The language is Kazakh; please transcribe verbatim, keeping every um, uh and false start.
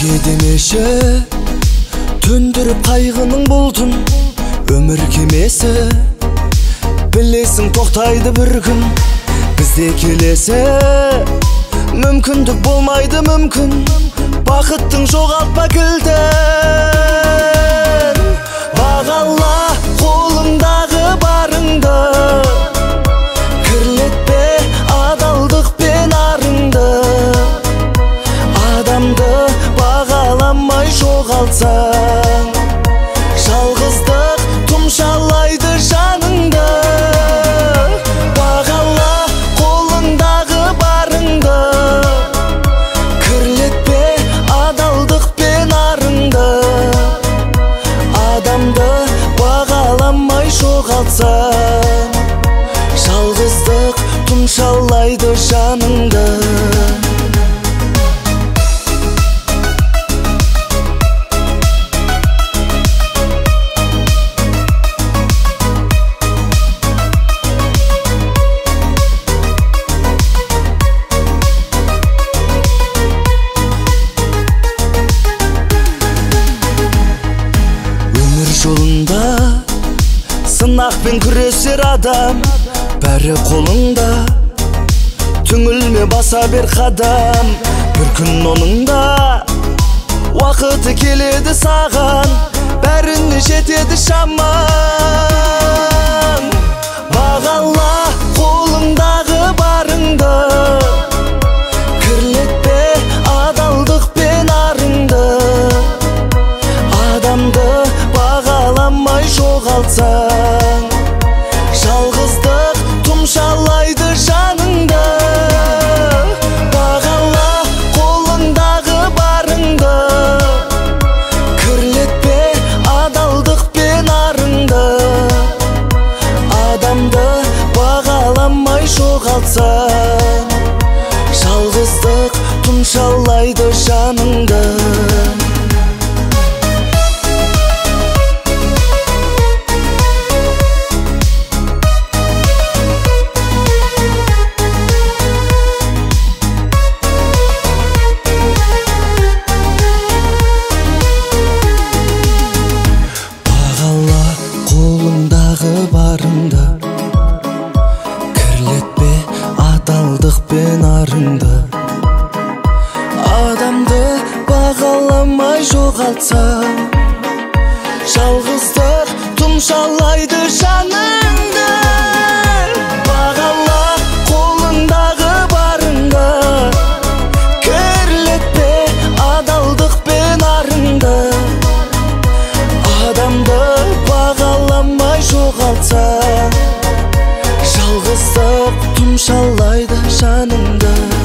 демеші, төндіріп қайғының бұлтын, өмір кемесі. Білесің тоқтайды бір күн, бізде келесі. Мүмкіндік болмайды мүмкін, бақыттың жоғалтпа кілтін. Бағала қолыңдағы барыңды, кірлетпе адалдық пен арыңды. Адамды бағаламай жоғалтсаң, жалғыздық тұмшалайды жаныңды. Бағала қолыңдағы барыңды, кірлетпе адалдық пен арыңды. Адамды бағаламай жоғалтсаң, жалғыздық тұмшалайды жаныңды. Жолында сынақпен күресер адам, бәрі қолыңда. Түңілме, баса бер қадам, бір күн оныңда. Уақыты келеді саған, бәріне жетеді шамаң. Бағала қолыңдағы барыңды, кірлетпе адалдық пен арыңды. Адамды бағаламай жоғалтсаң, жалғыздық тұмшалайды жаныңды. Бағала қолыңдағы барыңды, кірлетпе адалдық пен арыңды. Адамды бағаламай жоғалтсаң, жалғыздық тұмшалайды жаныңды. Барыңды, кірлетпе адалдық пен арыңды. Адамды бағаламай жоғалтсаң, жалғыздық тұмшалайды жаныңды. Бағала қолыңдағы барыңды, кірлетпе адалдық пен арыңды. Адамды бағаламай жоғалтсаң, жалғыздық тұмшалайды жаныңды.